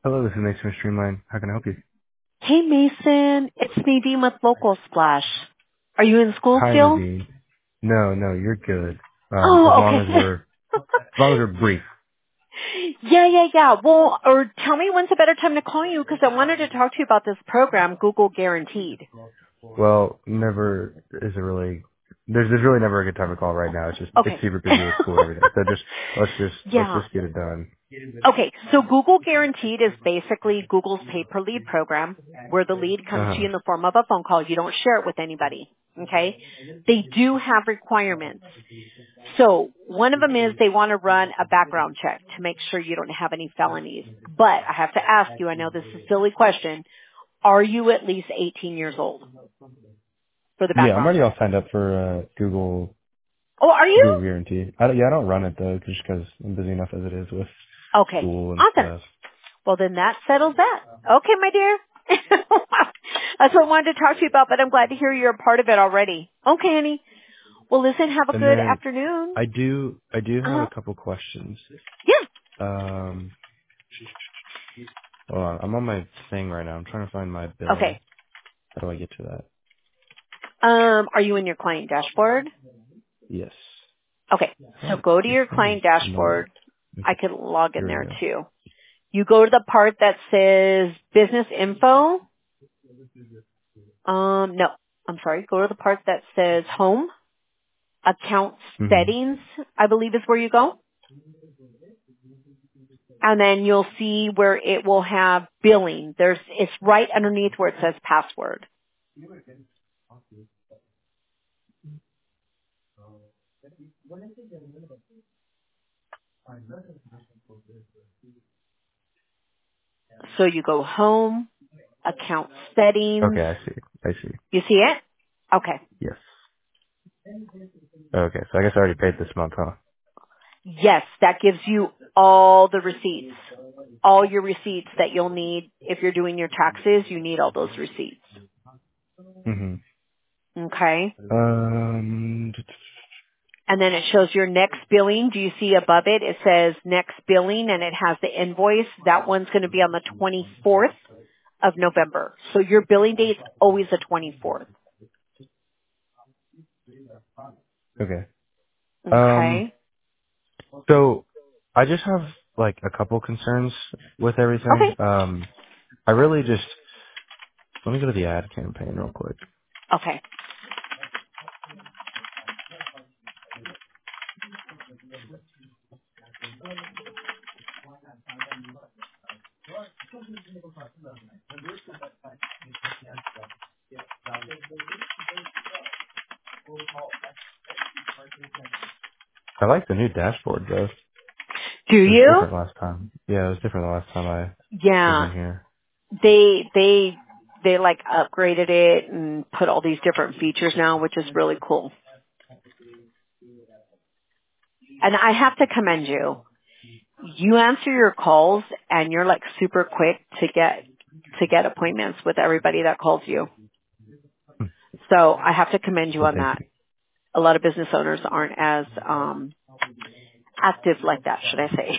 Hello, this is Mason from Streamline. How can I help you? Hey Mason, it's Nadine with Local Splash. Are you in school Hi, still? Nadine. No, you're good. As Oh, long as okay. we're brief. Yeah. Well, or tell me when's a better time to call you because I wanted to talk to you about this program, Google Guaranteed. Well, never is it really. There's really never a good time to call right now. It's Okay. super busy with school and everything. So let's Yeah. just get it done. Okay, so Google Guaranteed is basically Google's pay-per-lead program where the lead Uh comes to huh. you in the form of a phone call. You don't share it with anybody. Okay? They do have requirements. So one of them is they want to run a background check to make sure you don't have any felonies. But I have to ask you, I know this is a silly question, are you at least 18 years old for the Yeah, I'm background already all check? signed up for Oh, are you? Google Guarantee. I don't run it though, just because I'm busy enough as it is with Okay, school and awesome. stuff. Well, then that settles that. Okay, my dear. That's what I wanted to talk to you about, but I'm glad to hear you're a part of it already. Okay, honey. Well, listen, have a And good then afternoon. I do have Uh-huh. a couple questions. Yeah. Um, Hold on, I'm on my thing right now. I'm trying to find my billing. Okay. How do I get to that? Are you in your client dashboard? Yes. Okay. So Oh, go to this your thing is client annoying. dashboard. I Okay, could log in here we there go. too. You go to the part that says business info. No. I'm sorry. Go to the part that says home. Account hmm settings, I believe is where you go. And then you'll see where it will have billing. It's right underneath where it says password. So you go home, account settings. Okay, I see. I see. You see it? Okay. Yes. Okay, so I guess I already paid this month, huh? Yes, that gives you all the receipts. All your receipts that you'll need if you're doing your taxes, you need all those receipts. hmm Okay? Um. And then it shows your next billing. Do you see above it? It says next billing and it has the invoice. That one's going to be on the 24th of November. So your billing date's always the 24th. Okay. Okay? So I just have like a couple concerns with everything. Okay. I really just let me go to the ad campaign real quick. Okay. I like the new dashboard though. Do It was you? different last time. Yeah, it was different the last time I was Yeah. in here. They like upgraded it and put all these different features now, which is really cool. And I have to commend you. You answer your calls and you're like super quick to get appointments with everybody that calls you. So I have to commend you Well, on thank that. you. A lot of business owners aren't as active like that, should I say.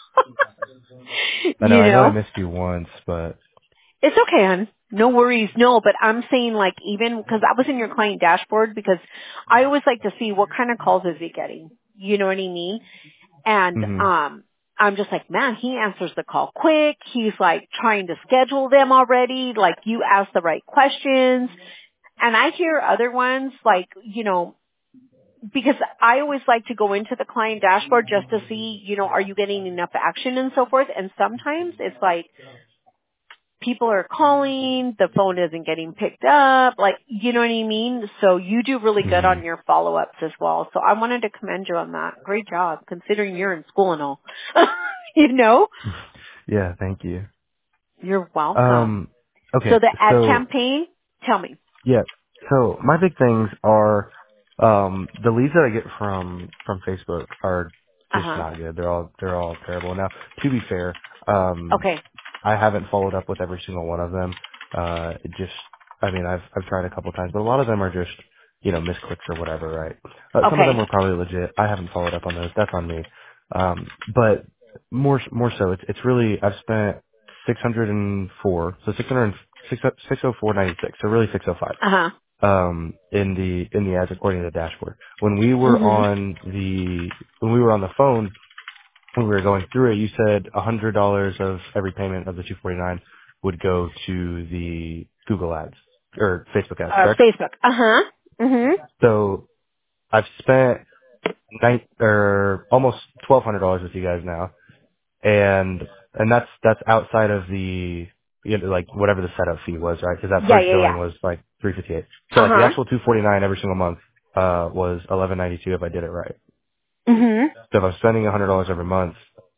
You I know I know? missed you once, but It's okay, hon. No worries. No, but I'm saying like even because I was in your client dashboard because I always like to see what kind of calls is he getting. You know what I mean? And hmm I'm just like, man, he answers the call quick. He's like trying to schedule them already. Like you ask the right questions. And I hear other ones like, because I always like to go into the client dashboard just to see, are you getting enough action and so forth. And sometimes it's like people are calling, the phone isn't getting picked up, like, you know what I mean? So you do really good hmm on your follow-ups as well. So I wanted to commend you on that. Great job, considering you're in school and all. you know? Yeah, thank you. You're welcome. Um, So okay, the ad so campaign, tell me. yeah, so my big things are the leads that I get from Facebook are just Uh-huh. not good. They're all terrible. Now, to be fair, Okay. I haven't followed up with every single one of them. It just, I mean, I've tried a couple times, but a lot of them are just, misclicks or whatever, right? Some of them Okay. were probably legit. I haven't followed up on those. That's on me. But more so, it's really, I've spent 604, so 604.96, so really 605. Uh-huh. In the ads according to the dashboard. When we were Mhm. on the phone, when we were going through it, you said $100 of every payment of the 249 would go to the Google ads or Facebook ads, correct? Facebook. Uh-huh. Mhm. So I've spent almost $1,200 with you guys now, and that's outside of the like whatever the setup fee was, right? Because that Yeah, first yeah, billing yeah. was like 358. So like the Uh-huh. actual 249 every single month was 1192 if I did it right. Mhm. So if I'm spending $100 every month,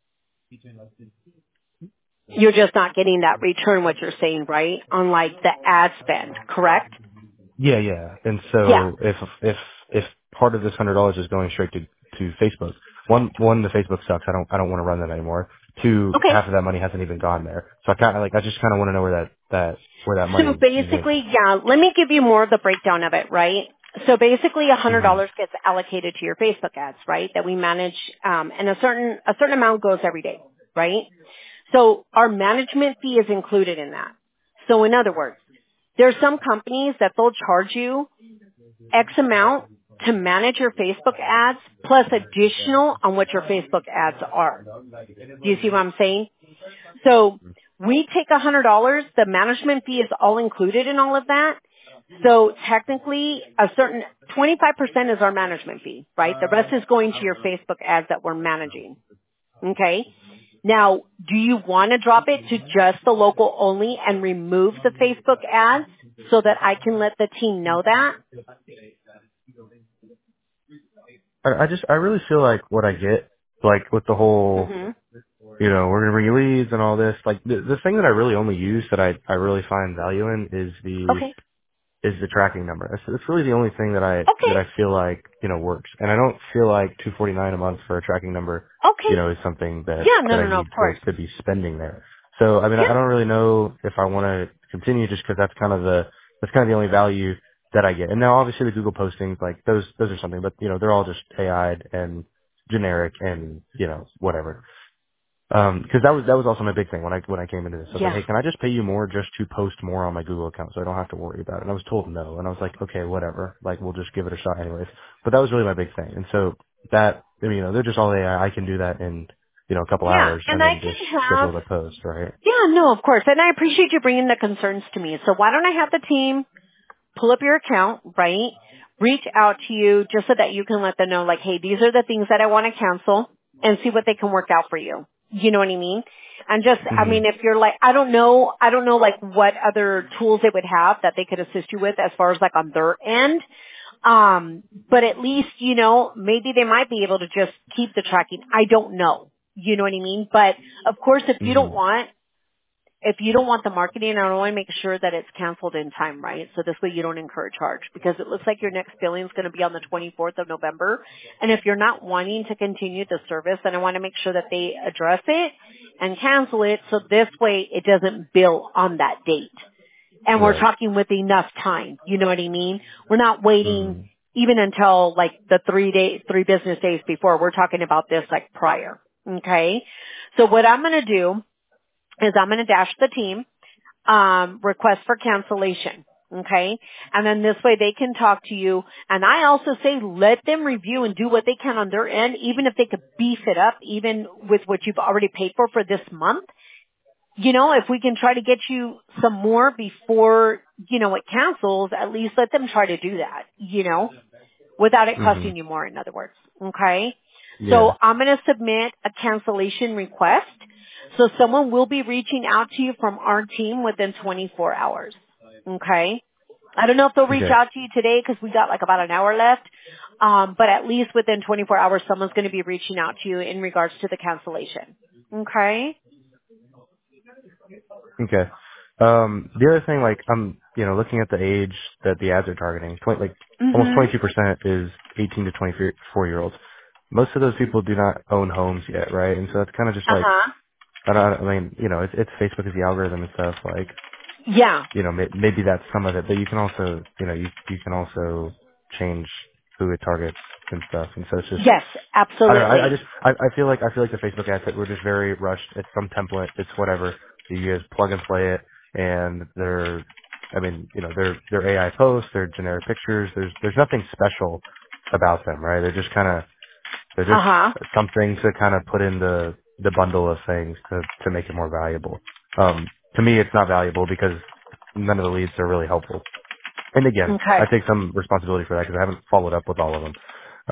You're just not getting that return, what you're saying, right? On like the ad spend, correct? yeah. And Yeah. so if part of this $100 is going straight to Facebook, one the Facebook sucks. I don't want to run that anymore. Two, Okay. half of that money hasn't even gone there. So I just kind of want to know where that So money went. basically, yeah, let me give you more of the breakdown of it, right? So basically, Mhm. $100 gets allocated to your Facebook ads, right? That we manage, and a certain amount goes every day, right? So our management fee is included in that. So in other words, there's some companies that they'll charge you X amount to manage your Facebook ads plus additional on what your Facebook ads are. Do you see what I'm saying? So we take $100. The management fee is all included in all of that. So technically, a certain 25% is our management fee, right? The rest is going to your Facebook ads that we're managing. Okay. Now, do you want to drop it to just the local only and remove the Facebook ads so that I can let the team know that? I really feel like what I get, like with the whole, Hmm. we're going to bring you leads and all this, like the thing that I really only use that I really find value in Okay. is the tracking number. It's really the only thing Okay. that I feel like, works. And I don't feel like 249 a month for a tracking number, Okay. is something Yeah, no, that no, I no, of need course. to be spending there. So, I mean, Yeah. I don't really know if I want to continue just because that's kind of the only value that I get. And now obviously the Google postings, like those are something, but they're all just AI'd and generic and, whatever. Cause that was also my big thing when I came into this. I was like, Yeah. hey, can I just pay you more just to post more on my Google account so I don't have to worry about it? And I was told no. And I was like, okay, whatever. Like, we'll just give it a shot anyways. But that was really my big thing. And so they're just all AI. I can do that in, a couple Yeah. hours And and I then just can have, schedule the post, right? yeah, no, of course. And I appreciate you bringing the concerns to me. So why don't I have the team pull up your account, right? Reach out to you just so that you can let them know, like, hey, these are the things that I want to cancel and see what they can work out for you. You know what I mean? And just, I hmm mean, if you're like, I don't know, like what other tools they would have that they could assist you with as far as like on their end. But at least, maybe they might be able to just keep the tracking. I don't know. You know what I mean? But of course, hmm if you don't want the marketing, I want to make sure that it's canceled in time, right? So this way you don't incur a charge because it looks like your next billing is going to be on the 24th of November. And if you're not wanting to continue the service, then I want to make sure that they address it and cancel it so this way it doesn't bill on that date. And we're Right. talking with enough time. You know what I mean? We're not waiting hmm even until like the 3 business days before. We're talking about this like prior. Okay? So what I'm going to do is I'm going to dash the team, request for cancellation. Okay? And then this way they can talk to you. And I also say let them review and do what they can on their end, even if they could beef it up, even with what you've already paid for this month. If we can try to get you some more before, it cancels, at least let them try to do that, without it hmm costing you more, in other words. Okay? So Yeah. I'm going to submit a cancellation request. So someone will be reaching out to you from our team within 24 hours. Okay? I don't know if they'll reach Okay. out to you today because we got like about an hour left. But at least within 24 hours, someone's going to be reaching out to you in regards to the cancellation. Okay? Okay. The other thing, like, I'm, looking at the age that the ads are targeting, almost Mm-hmm. 22% is 18 to 24-year-olds. Most of those people do not own homes yet, right? And so it's kind of just like, Uh-huh. I mean, it's Facebook is the algorithm and stuff, like, Yeah. maybe that's some of it, but you can also, you can also change who it targets and stuff. And so it's just, Yes, I don't know. absolutely. I feel like the Facebook ads that were just very rushed. It's some template. It's whatever. You guys plug and play it, and they're AI posts, they're generic pictures. There's nothing special about them, right? They're Uh just huh. something to kind of put in the bundle of things to make it more valuable. To me, it's not valuable because none of the leads are really helpful. And again, I Okay. take some responsibility for that because I haven't followed up with all of them.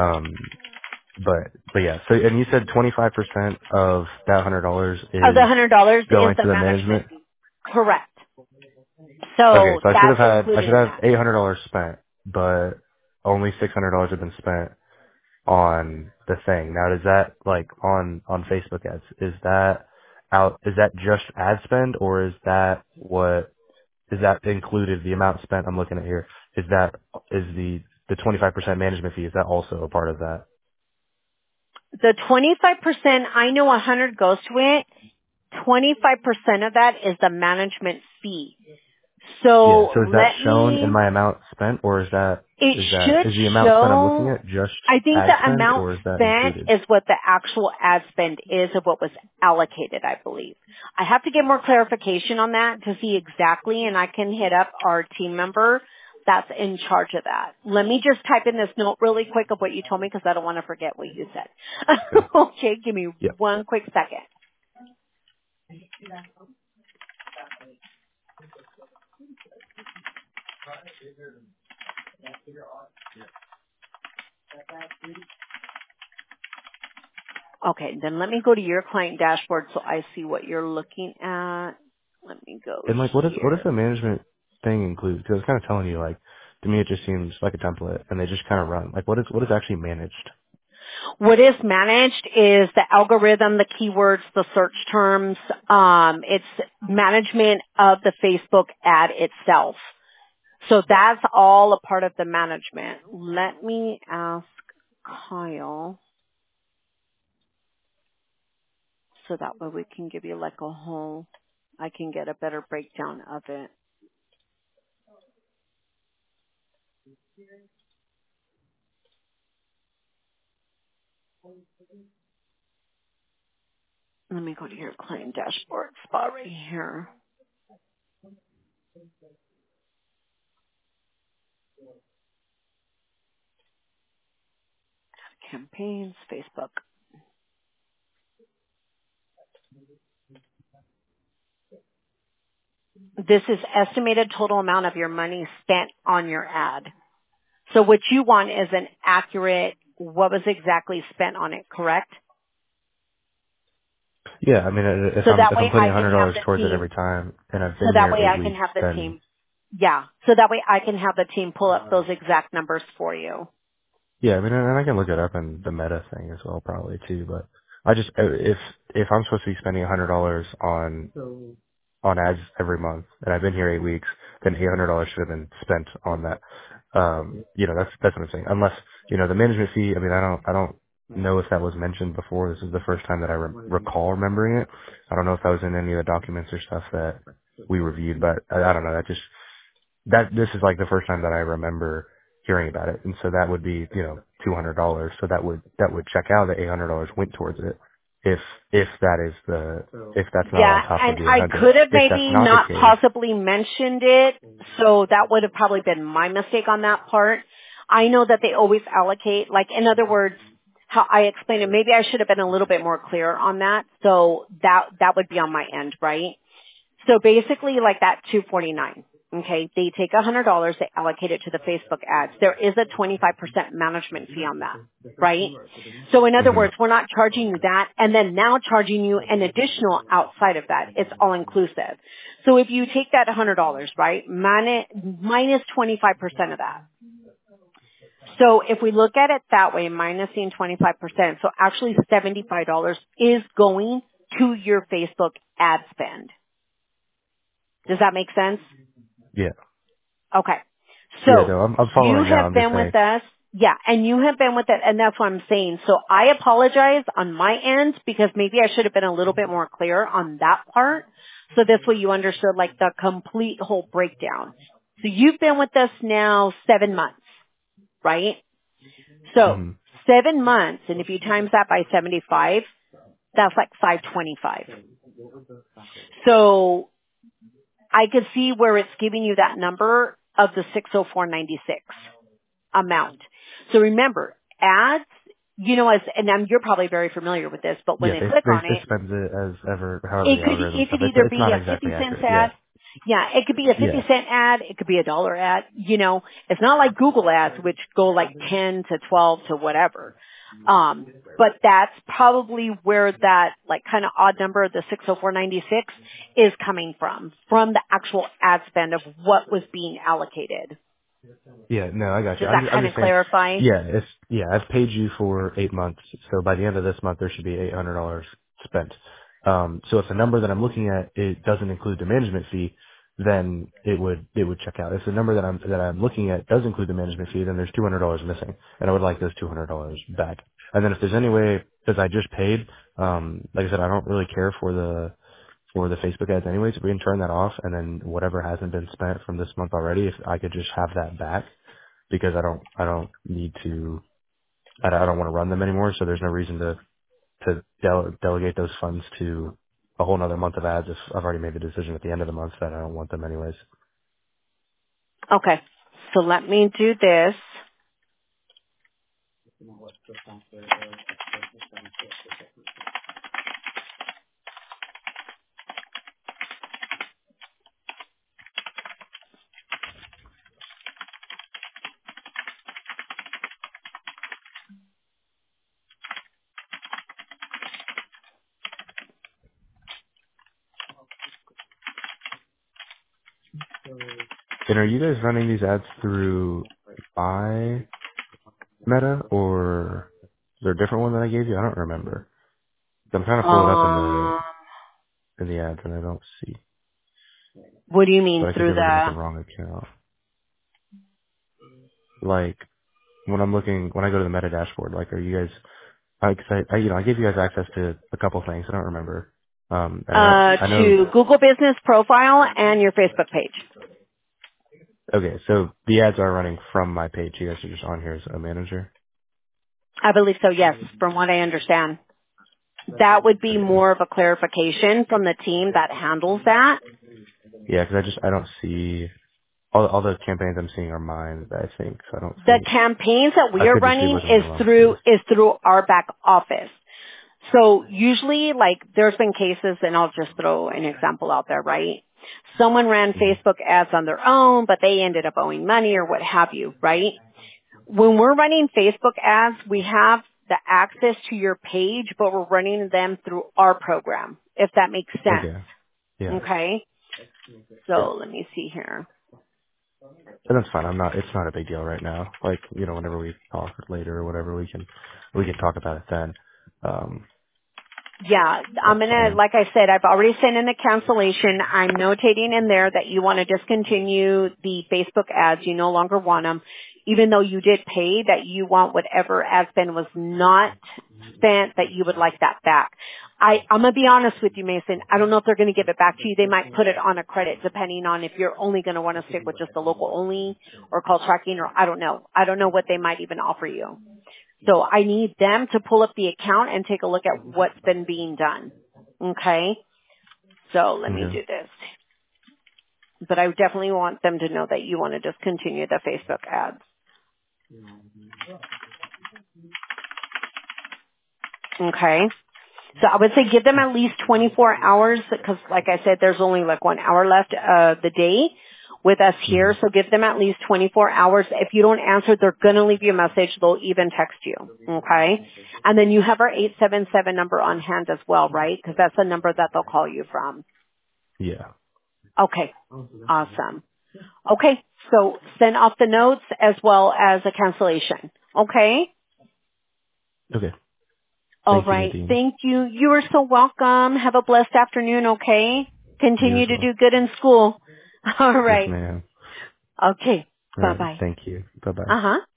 But yeah. So, and you said 25% of that $100 Of the is $100 is going the to the management management. fee. Correct. Okay, So so that's I included should in have that. $800 spent, but only $600 have been spent on the thing. Now, is that like on Facebook ads? Is that is that just ad spend, or is that included, the amount spent I'm looking at here? Is the 25% management fee, is that also a part of that? The 25%, I know 100 goes to it. 25% of that is the management fee. Yeah. So So is that let shown in me, my amount spent, or it should is the amount spent I'm looking show, at just I think ad the spend, amount or is that spent included? is what the actual ad spend is of what was allocated, I believe. I have to get more clarification on that to see exactly, and I can hit up our team member that's in charge of that. Let me just type in this note really quick of what you told me because I don't want to forget what you said. Okay. Okay, give me Yeah. one quick second. Okay, then let me go to your client dashboard so I see what you're looking at. Let me go And like, what does here. the management thing include? Because I was kind of telling you, like, to me it just seems like a template, and they just kind of run. Like, what is actually managed? What is managed is the algorithm, the keywords, the search terms. It's management of the Facebook ad itself. So that's all a part of the management. Let me ask Kyle so that way we can give you like a whole, I can get a better breakdown of it. Let me go to your client dashboard spot right here. Campaigns, Facebook. This is estimated total amount of your money spent on your ad. So what you want is an accurate, what was exactly spent on it, correct? Yeah, I mean, So that if way I'm putting I can have $100 the towards it team, every time, and I've so been that here way 8 I can weeks, have the then team, yeah, so that way I can have the team pull up those exact numbers for you. yeah, I mean, and I can look it up in the meta thing as well, probably too. But I just, if I'm supposed to be spending $100 on ads every month, and I've been here 8 weeks, then $800 should have been spent on that. That's what I'm saying. Unless, the management fee. I mean, I don't know if that was mentioned before. This is the first time that I recall remembering it. I don't know if that was in any of the documents or stuff that we reviewed, but I don't know. This is like the first time that I remember hearing about it, and so that would be $200. So that would check out that $800 went towards it. If if that's not Yeah, on top of and the I 100. could have If that's maybe not the not case, possibly mentioned it, so that would have probably been my mistake on that part. I know that they always allocate, like in other words, how I explained it, maybe I should have been a little bit more clear on that, so that would be on my end, right? So basically like that 249. Okay, they take $100, they allocate it to the Facebook ads. There is a 25% management fee on that, right? So in other hmm words, we're not charging you that and then now charging you an additional outside of that. It's all inclusive. So if you take that $100, right, minus 25% of that. So if we look at it that way, minusing 25%, so actually $75 is going to your Facebook ad spend. Does that make sense? yeah, Okay. yeah. So No, I'm you following now. have I'm just been saying, with us. Yeah, and you have been with it, and that's what I'm saying. So I apologize on my end because maybe I should have been a little bit more clear on that part. So this way you understood like the complete whole breakdown. So you've been with us now 7 months, right? So hmm 7 months, and if you times that by 75, that's like 525. So I could see where it's giving you that number of the 604.96 amount. So remember, ads, you're probably very familiar with this, but when Yeah, they click on they it, spend it as ever, however it the could algorithm it stuff. could either It's be not a 50 exactly cents accurate. ad. Yeah, it could be a 50-cent ad. It could be a dollar ad. It's not like Google ads, which go like 10 to 12 to whatever. But that's probably where that like kind of odd number, the 604.96, is coming from the actual ad spend of what was being allocated. Yeah, no, I got you. Does that I'm kind of just saying, clarify? I've paid you for 8 months, so by the end of this month there should be $800 spent. So if the number that I'm looking at it doesn't include the management fee, then it would check out. If the number that I'm looking at does include the management fee, then there's $200 missing, and I would like those $200 back. And then if there's any way, because I just paid, like I said, I don't really care for the Facebook ads anyways. If we can turn that off, and then whatever hasn't been spent from this month already, if I could just have that back, because I don't need to, I don't want to run them anymore. So there's no reason to delegate those funds to a whole nother month of ads if I've already made the decision at the end of the month that I don't want them anyways. Okay. So let me do this. And are you guys running these ads through my Meta, or is there a different one that I gave you? I don't remember. I'm trying to pull it up Um, in the ads and I don't see. what do you mean But I could through be looking at the the? wrong account. Like when I go to the Meta dashboard, like are you guys? I gave you guys access to a couple things. I don't remember. And I know. To Google Business Profile and your Facebook page. Okay, so the ads are running from my page. You guys are just on here as a manager. I believe so, yes, from what I understand. That would be Okay. more of a clarification from the team that handles that. Yeah, because I don't see all the campaigns I'm seeing are mine. I think so. I don't The see. campaigns that we I are could just be running looking in the wrong place. is through our back office. So usually, like, there's been cases, and I'll just throw an example out there, right? Someone ran Hmm. Facebook ads on their own, but they ended up owing money or what have you, right? When we're running Facebook ads, we have the access to your page, but we're running them through our program, if that makes sense. Okay. Yeah. Okay? Yeah. So let me see here. And that's fine. It's not a big deal right now. Like, whenever we talk later or whatever, we can talk about it then. Yeah, I'm That's gonna, fine. like I said, I've already sent in the cancellation. I'm notating in there that you want to discontinue the Facebook ads. You no longer want them. Even though you did pay, that you want whatever ad spend was not spent, that you would like that back. I'm gonna be honest with you, Mason. I don't know if they're gonna give it back to you. They might put it on a credit depending on if you're only gonna want to stick with just the local only or call tracking, or I don't know. I don't know what they might even offer you. So I need them to pull up the account and take a look at what's been being done. Okay? So let me Okay. do this. But I definitely want them to know that you want to discontinue the Facebook ads. Okay? So I would say give them at least 24 hours because like I said, there's only like 1 hour left of the day with us Hmm. here. So give them at least 24 hours. If you don't answer, they're going to leave you a message. They'll even text you. Okay? And then you have our 877 number on hand as well, right? Because that's the number that they'll call you from. Yeah. Okay. Awesome. Okay. So send off the notes as well as a cancellation. Okay? Okay. All Thank you, right. Nadine. Thank you. You are so welcome. Have a blessed afternoon, okay? You as Continue to well. do good in school. All Yes, right. ma'am. Okay. All right. Bye-bye. Thank you. Bye bye. Uh-huh.